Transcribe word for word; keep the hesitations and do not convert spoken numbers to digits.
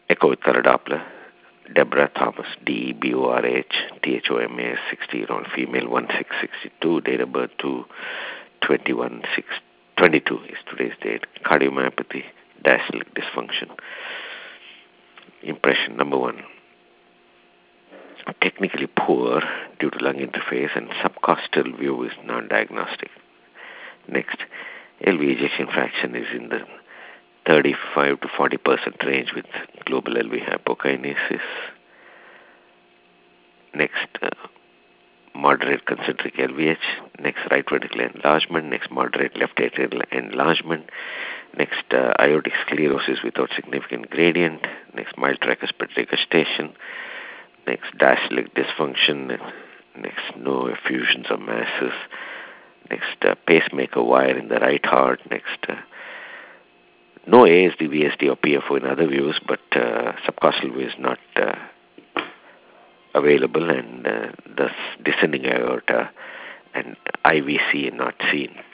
Echo with color Doppler. Deborah Thomas, D E B O R H T H O M A S, sixty year old female, one six sixty-two, date of birth to twenty-one six twenty-two is today's date. Cardiomyopathy, diastolic dysfunction. Impression number one. Technically poor due to lung interface and subcostal view is non-diagnostic. Next, L V ejection fraction is in the thirty-five to forty percent range with global L V hypokinesis. Next, uh, moderate concentric L V H. Next, right ventricular enlargement. Next, moderate left atrial enlargement. Next, uh, aortic sclerosis without significant gradient. Next, mild tricuspid regurgitation. Next, diastolic dysfunction. Next, no effusions or masses. Next, uh, pacemaker wire in the right heart. Next, uh, no A S D, V S D, or P F O in other views, but uh, subcostal view is not uh, available, and uh, thus descending aorta and I V C not seen.